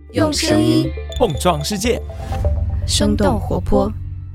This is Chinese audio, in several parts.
用声音碰撞世界， 生动活泼。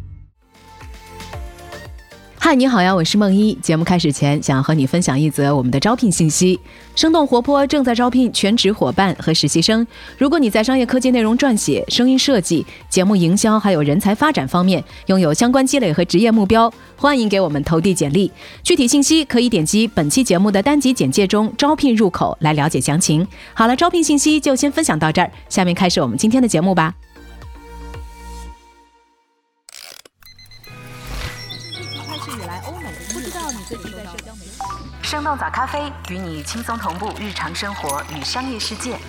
嗨，你好呀，我是梦一。节目开始前，想要和你分享一则我们的招聘信息。生动活泼正在招聘全职伙伴和实习生。如果你在商业科技内容撰写、声音设计、节目营销还有人才发展方面拥有相关积累和职业目标，欢迎给我们投递简历。具体信息可以点击本期节目的单集简介中招聘入口来了解详情。好了，招聘信息就先分享到这儿，下面开始我们今天的节目吧。生动早咖啡与你轻松同步日常生活与商业世界。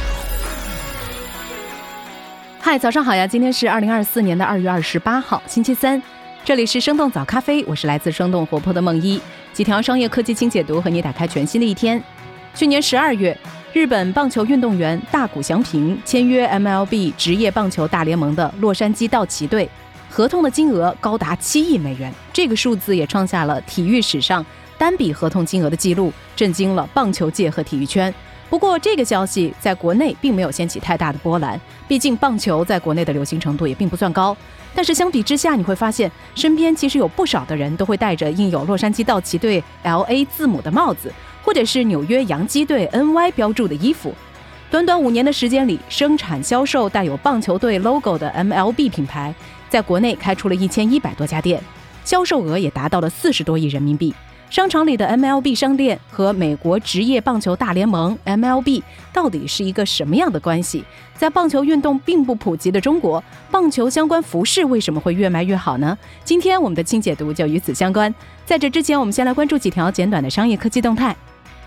嗨，早上好呀！今天是2024年的2月28号，星期三。这里是生动早咖啡，我是来自生动活泼的梦一。几条商业科技轻解读，和你打开全新的一天。去年12月，日本棒球运动员大谷翔平签约 MLB 职业棒球大联盟的洛杉矶道奇队，合同的金额高达7亿美元，这个数字也创下了体育史上单笔合同金额的记录，震惊了棒球界和体育圈。不过这个消息在国内并没有掀起太大的波澜，毕竟棒球在国内的流行程度也并不算高。但是相比之下，你会发现身边其实有不少的人都会戴着印有洛杉矶道奇队 LA 字母的帽子，或者是纽约洋基队 NY 标注的衣服。短短5年的时间里，生产销售带有棒球队 logo 的 MLB 品牌在国内开出了1100多家店，销售额也达到了40多亿人民币。商场里的 MLB 商店和美国职业棒球大联盟 MLB 到底是一个什么样的关系？在棒球运动并不普及的中国，棒球相关服饰为什么会越卖越好呢？今天我们的轻解读就与此相关。在这之前，我们先来关注几条简短的商业科技动态。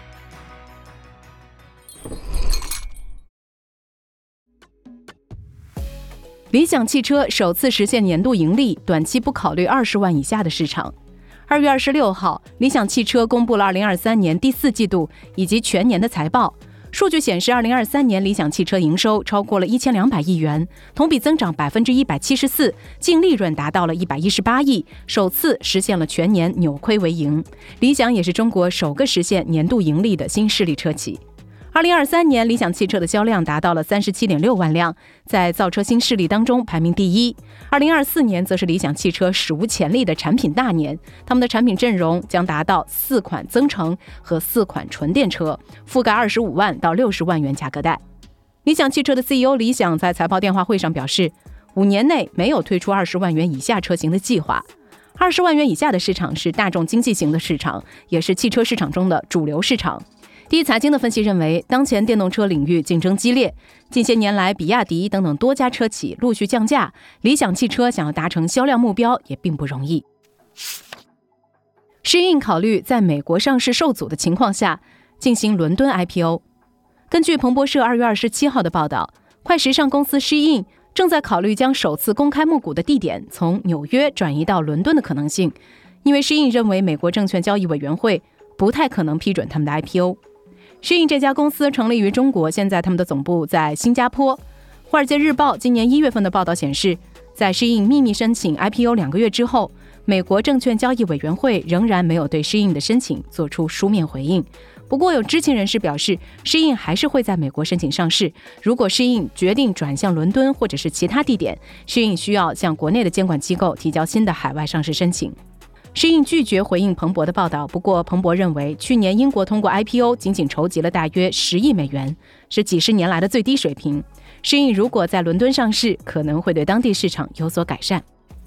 理想汽车首次实现年度盈利，短期不考虑20万以下的市场。2月26号，理想汽车公布了2023年第4季度以及全年的财报。数据显示，2023年理想汽车营收超过了1200亿元，同比增长174%，净利润达到了118亿，首次实现了全年扭亏为盈。理想也是中国首个实现年度盈利的新势力车企。2023年，理想汽车的销量达到了37.6万辆，在造车新势力当中排名第一。2024年则是理想汽车史无前例的产品大年，他们的产品阵容将达到4款增程和4款纯电车，覆盖25万到60万元价格带。理想汽车的 CEO 李想在财报电话会上表示，5年内没有推出20万元以下车型的计划。20万元以下的市场是大众经济型的市场，也是汽车市场中的主流市场。第一财经的分析认为，当前电动车领域竞争激烈，近些年来比亚迪等等多家车企陆续降价，理想汽车想要达成销量目标也并不容易。Shein 考虑在美国上市受阻的情况下进行伦敦 IPO。 根据彭博社2月27号的报道，快时尚公司 Shein 正在考虑将首次公开募股的地点从纽约转移到伦敦的可能性，因为 Shein 认为美国证券交易委员会不太可能批准他们的 IPO。Shein 这家公司成立于中国，现在他们的总部在新加坡。华尔街日报今年1月份的报道显示，在 Shein 秘密申请 IPO 2个月之后，美国证券交易委员会仍然没有对 Shein 的申请做出书面回应。不过有知情人士表示， Shein 还是会在美国申请上市。如果 Shein 决定转向伦敦或者是其他地点， Shein 需要向国内的监管机构提交新的海外上市申请。Shein 拒绝回应彭博的报道，不过彭博认为，去年英国通过 IPO 仅仅筹集了大约10亿美元，是几十年来的最低水平。Shein 如果在伦敦上市，可能会对当地市场有所改善。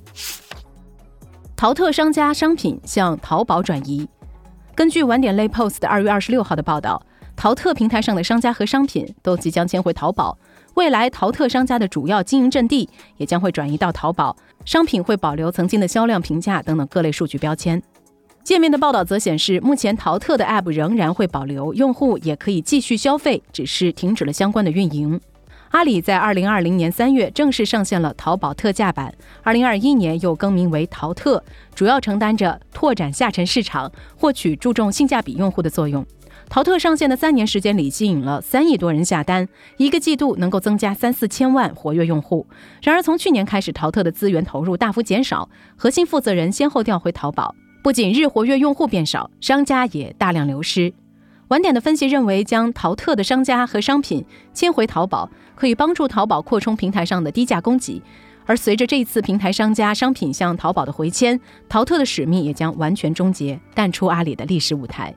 淘特商家商品向淘宝转移。根据晚点类 Post 2月26号的报道，淘特平台上的商家和商品都即将迁回淘宝，未来淘特商家的主要经营阵地也将会转移到淘宝，商品会保留曾经的销量评价等等各类数据标签。界面的报道则显示，目前淘特的 App 仍然会保留，用户也可以继续消费，只是停止了相关的运营。阿里在2020年3月正式上线了淘宝特价版，2021年又更名为淘特，主要承担着拓展下沉市场、获取注重性价比用户的作用。淘特上线的3年时间里，吸引了3亿多人下单，一个季度能够增加3-4千万活跃用户。然而从去年开始，淘特的资源投入大幅减少，核心负责人先后调回淘宝，不仅日活跃用户变少，商家也大量流失。晚点的分析认为，将淘特的商家和商品迁回淘宝， 可以帮助淘宝扩充平台上的低价供给。而随着这一次平台商家商品向淘宝的回迁，淘特的使命也将完全终结，淡出阿里的历史舞台。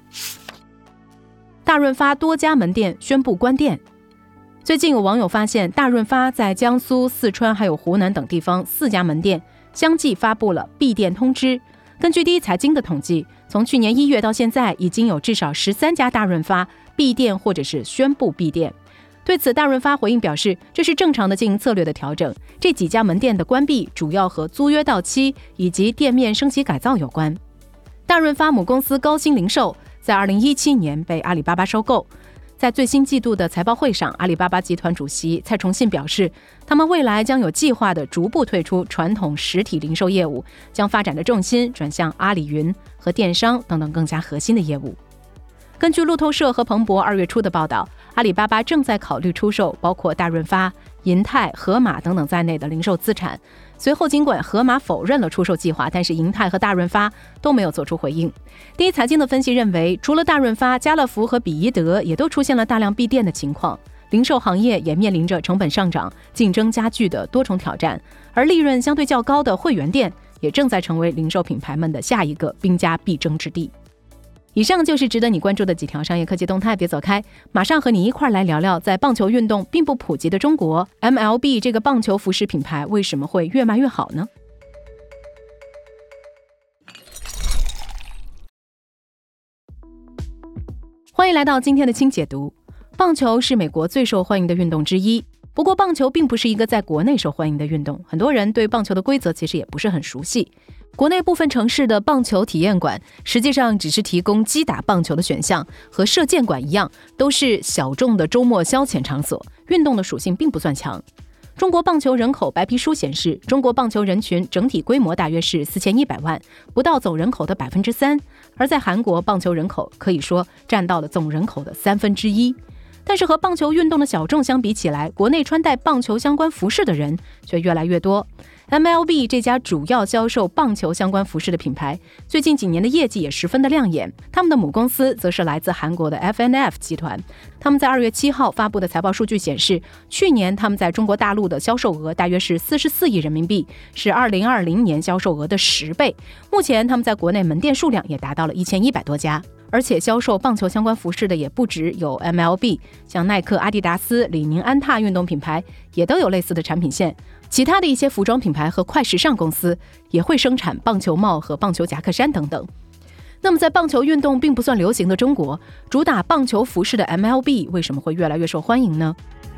大润发多家门店宣布关店。最近有网友发现，大润发在江苏、四川还有湖南等地方4家门店相继发布了闭店通知。根据第一财经的统计，从去年1月到现在，已经有至少13家大润发闭店或者是宣布闭店。对此，大润发回应表示，这是正常的经营策略的调整，这几家门店的关闭主要和租约到期以及店面升级改造有关。大润发母公司高鑫零售在2017年被阿里巴巴收购。在最新季度的财报会上，阿里巴巴集团主席蔡崇信表示，他们未来将有计划地逐步退出传统实体零售业务，将发展的重心转向阿里云和电商等等更加核心的业务。根据路透社和彭博2月初的报道，阿里巴巴正在考虑出售包括大润发、银泰、盒马等等在内的零售资产。随后，尽管盒马否认了出售计划，但是银泰和大润发都没有做出回应。第一财经的分析认为，除了大润发，家乐福和比宜德也都出现了大量闭店的情况，零售行业也面临着成本上涨、竞争加剧的多重挑战，而利润相对较高的会员店也正在成为零售品牌们的下一个兵家必争之地。以上就是值得你关注的几条商业科技动态，别走开，马上和你一块来聊聊，在棒球运动并不普及的中国， MLB 这个棒球服饰品牌为什么会越卖越好呢？欢迎来到今天的轻解读。棒球是美国最受欢迎的运动之一，不过棒球并不是一个在国内受欢迎的运动，很多人对棒球的规则其实也不是很熟悉。国内部分城市的棒球体验馆实际上只是提供击打棒球的选项，和射箭馆一样，都是小众的周末消遣场所，运动的属性并不算强。中国棒球人口白皮书显示，中国棒球人群整体规模大约是4100万，不到总人口的3%，而在韩国，棒球人口可以说占到了总人口的1/3。但是和棒球运动的小众相比起来，国内穿戴棒球相关服饰的人却越来越多。MLB 这家主要销售棒球相关服饰的品牌，最近几年的业绩也十分的亮眼。他们的母公司则是来自韩国的 FNF 集团。他们在2月7号发布的财报数据显示，去年他们在中国大陆的销售额大约是44亿人民币，是2020年销售额的10倍。目前他们在国内门店数量也达到了1100多家。而且销售棒球相关服饰的也不只有 MLB， 像耐克、阿迪达斯、李宁、安踏运动品牌也都有类似的产品线。其他的一些服装品牌和快时尚公司也会生产棒球帽和棒球夹克衫等等。那么在棒球运动并不算流行的中国，主打棒球服饰的 MLB 为什么会越来越受欢迎呢？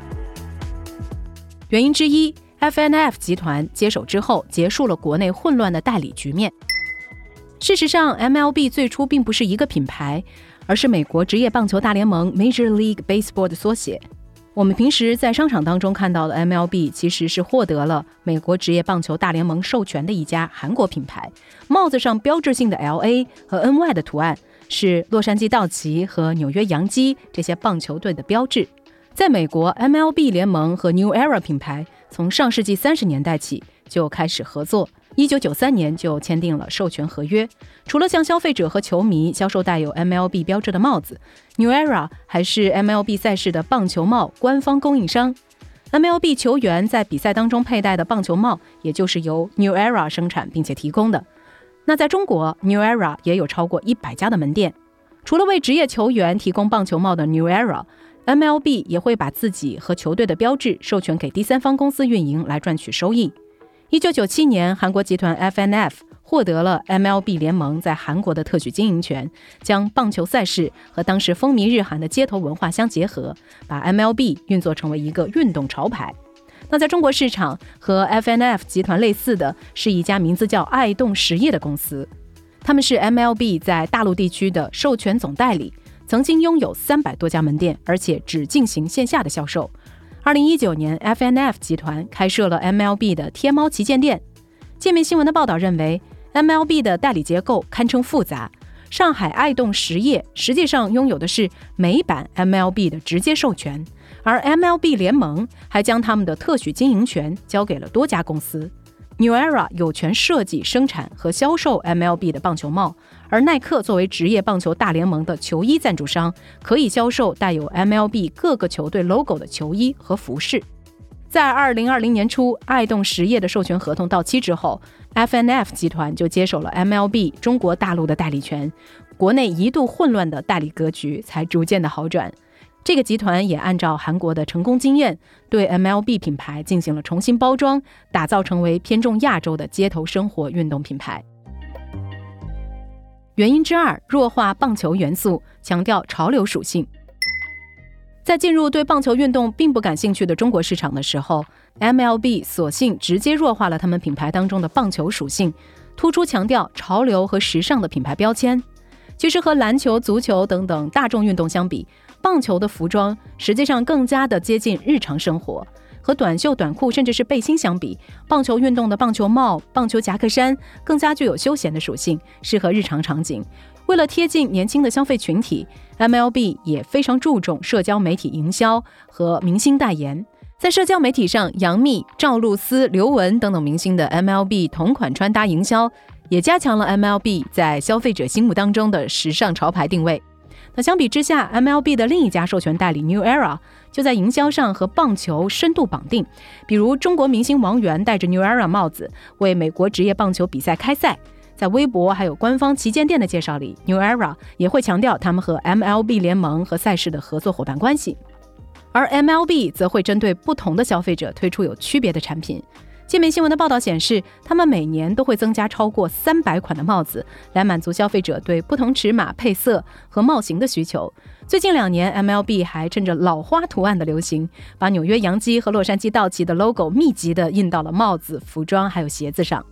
原因之一， FNF 集团接手之后结束了国内混乱的代理局面。事实上 MLB 最初并不是一个品牌，而是美国职业棒球大联盟 Major League Baseball 的缩写。我们平时在商场当中看到的 MLB 其实是获得了美国职业棒球大联盟授权的一家韩国品牌，帽子上标志性的 LA 和 NY 的图案是洛杉矶道奇和纽约洋基这些棒球队的标志。在美国， MLB 联盟和 New Era 品牌从上世纪30年代起就开始合作，1993年就签订了授权合约。除了向消费者和球迷销售带有 MLB 标志的帽子， New Era 还是 MLB 赛事的棒球帽官方供应商。 MLB 球员在比赛当中佩戴的棒球帽也就是由 New Era 生产并且提供的。那在中国， New Era 也有超过100家的门店。除了为职业球员提供棒球帽的 New Era， MLB 也会把自己和球队的标志授权给第三方公司运营来赚取收益。1997年，韩国集团 FNF 获得了 MLB 联盟在韩国的特许经营权，将棒球赛事和当时风靡日韩的街头文化相结合，把 MLB 运作成为一个运动潮牌。那在中国市场，和 FNF 集团类似的是一家名字叫爱动实业的公司，他们是 MLB 在大陆地区的授权总代理，曾经拥有300多家门店，而且只进行线下的销售。2019年 FNF 集团开设了 MLB 的天猫旗舰店。界面新闻的报道认为， MLB 的代理结构堪称复杂，上海爱动实业实际上拥有的是美版 MLB 的直接授权，而 MLB 联盟还将他们的特许经营权交给了多家公司。New Era 有权设计、生产和销售 MLB 的棒球帽， 而耐克作为职业棒球大联盟的球衣赞助商，可以销售带有 MLB 各个球队 logo 的球衣和服饰。在2020年初，爱动实业的授权合同到期之后， FNF 集团就接手了 MLB 中国大陆的代理权，国内一度混乱的代理格局才逐渐的好转。这个集团也按照韩国的成功经验，对 MLB 品牌进行了重新包装，打造成为偏重亚洲的街头生活运动品牌。原因之二，弱化棒球元素，强调潮流属性。在进入对棒球运动并不感兴趣的中国市场的时候， MLB 索性直接弱化了他们品牌当中的棒球属性，突出强调潮流和时尚的品牌标签。其实和篮球、足球等等大众运动相比，棒球的服装实际上更加的接近日常生活。和短袖、短裤甚至是背心相比，棒球运动的棒球帽、棒球夹克衫更加具有休闲的属性，适合日常场景。为了贴近年轻的消费群体， MLB 也非常注重社交媒体营销和明星代言。在社交媒体上，杨幂、赵露思、刘雯等等明星的 MLB 同款穿搭营销，也加强了 MLB 在消费者心目当中的时尚潮牌定位。那相比之下， MLB 的另一家授权代理 New Era 就在营销上和棒球深度绑定，比如中国明星王源戴着 New Era 帽子为美国职业棒球比赛开赛。在微博还有官方旗舰店的介绍里， New Era 也会强调他们和 MLB 联盟和赛事的合作伙伴关系。而 MLB 则会针对不同的消费者推出有区别的产品。界面新闻的报道显示，他们每年都会增加超过300款的帽子，来满足消费者对不同尺码、配色和帽型的需求。最近2年 MLB 还趁着老花图案的流行，把纽约洋基和洛杉矶道奇的 logo 密集地印到了帽子、服装还有鞋子上。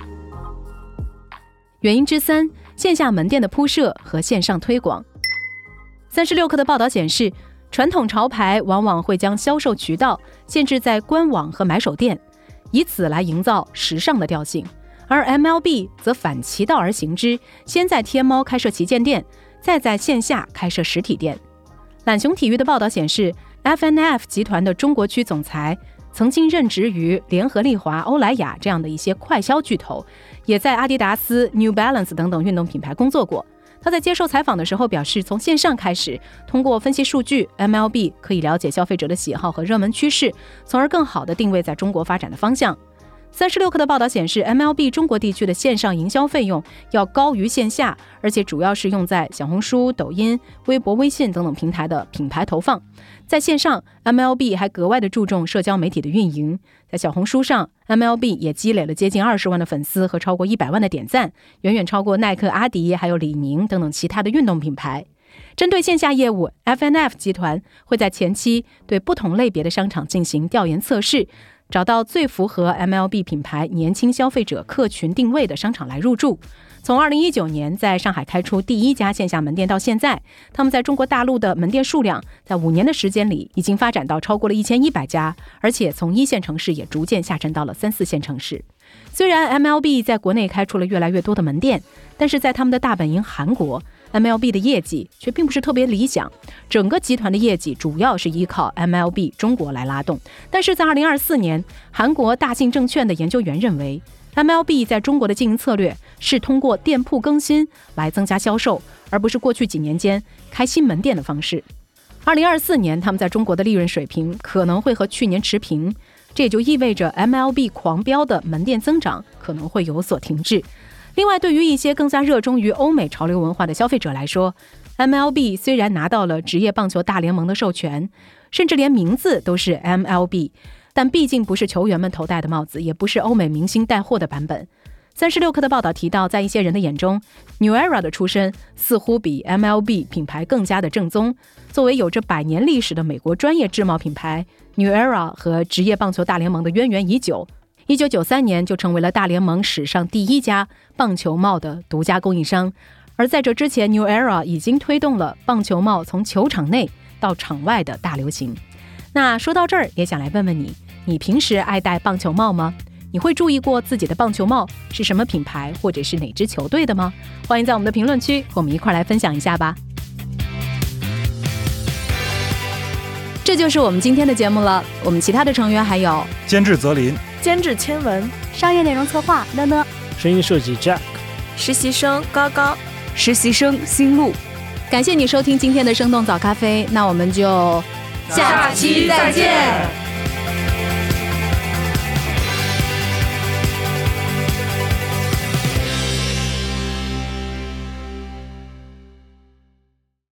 原因之三，线下门店的铺设和线上推广。36氪的报道显示，传统潮牌往往会将销售渠道限制在官网和买手店，以此来营造时尚的调性。而 MLB 则反其道而行之，先在天猫开设旗舰店，再在线下开设实体店。懒熊体育的报道显示， FNF 集团的中国区总裁曾经任职于联合利华、欧莱雅这样的一些快销巨头，也在阿迪达斯、New Balance 等等运动品牌工作过。他在接受采访的时候表示，从线上开始，通过分析数据， MLB 可以了解消费者的喜好和热门趋势，从而更好地定位在中国发展的方向。36氪的报道显示， MLB 中国地区的线上营销费用要高于线下，而且主要是用在小红书、抖音、微博、微信等等平台的品牌投放。在线上， MLB 还格外的注重社交媒体的运营。在小红书上， MLB 也积累了接近20万的粉丝和超过100万的点赞，远远超过耐克、阿迪还有李宁等等其他的运动品牌。针对线下业务， FNF 集团会在前期对不同类别的商场进行调研测试，找到最符合 MLB 品牌年轻消费者客群定位的商场来入驻。从2019年在上海开出第1家线下门店到现在，他们在中国大陆的门店数量在5年的时间里已经发展到超过了1100家，而且从1线城市也逐渐下沉到了3、4线城市。虽然 MLB 在国内开出了越来越多的门店，但是在他们的大本营韩国， MLB 的业绩却并不是特别理想，整个集团的业绩主要是依靠 MLB 中国来拉动。但是在2024年，韩国大信证券的研究员认为， MLB 在中国的经营策略是通过店铺更新来增加销售，而不是过去几年间开新门店的方式。2024年他们在中国的利润水平可能会和去年持平，这也就意味着 MLB 狂飙的门店增长可能会有所停滞。另外，对于一些更加热衷于欧美潮流文化的消费者来说， MLB 虽然拿到了职业棒球大联盟的授权，甚至连名字都是 MLB， 但毕竟不是球员们头戴的帽子，也不是欧美明星带货的版本。36氪的报道提到，在一些人的眼中， New Era 的出身似乎比 MLB 品牌更加的正宗。作为有着100年历史的美国专业制帽品牌， New Era 和职业棒球大联盟的渊源已久。1993年就成为了大联盟史上第1家棒球帽的独家供应商。而在这之前， New Era 已经推动了棒球帽从球场内到场外的大流行。那说到这儿，也想来问问你，你平时爱戴棒球帽吗？你会注意过自己的棒球帽是什么品牌或者是哪支球队的吗？欢迎在我们的评论区和我们一块来分享一下吧。这就是我们今天的节目了。我们其他的成员还有监制泽林， 监制千文， 商业内容策划乐乐， 声音设计 Jack， 实习生高高， 实习生心路。 感谢你收听今天的生动早咖啡，那我们就下期再见。